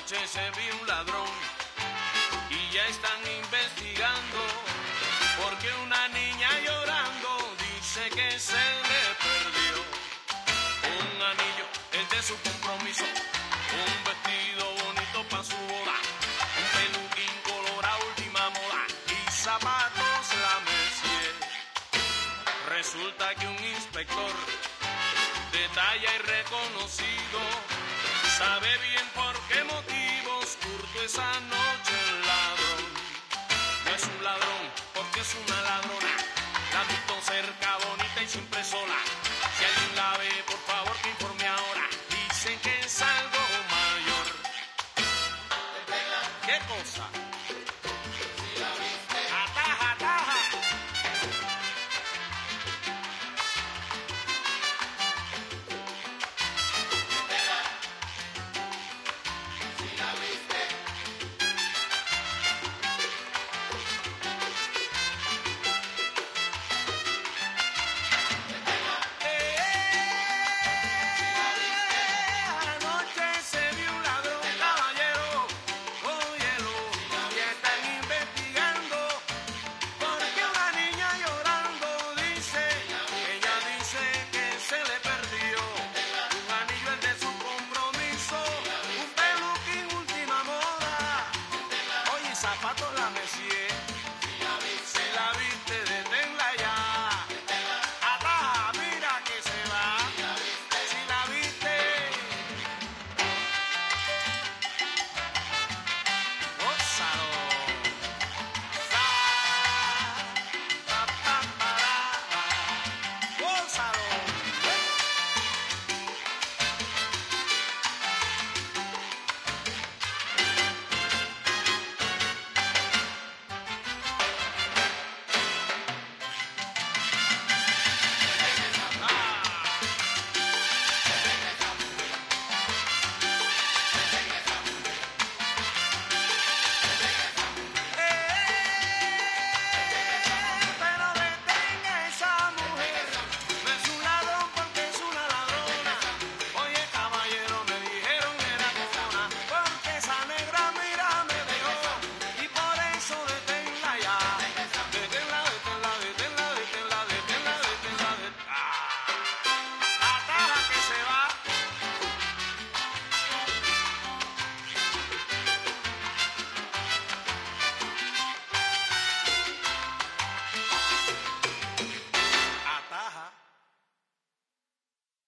noche se vio un ladrón y ya están investigando porque una niña llorando dice que se le perdió un anillo, el de su compromiso, un vestido bonito para su boda, un peluquín colorado última moda y zapatos la Messier. Resulta que un inspector de talla y reconocido sabe bien por qué motivos hurtó esa noche el ladrón. No es un ladrón porque es una ladrona, la han visto cerca, bonita y siempre sola. Si alguien la ve, por favor que informe ahora. Dicen que es algo mayor. ¿Qué cosa?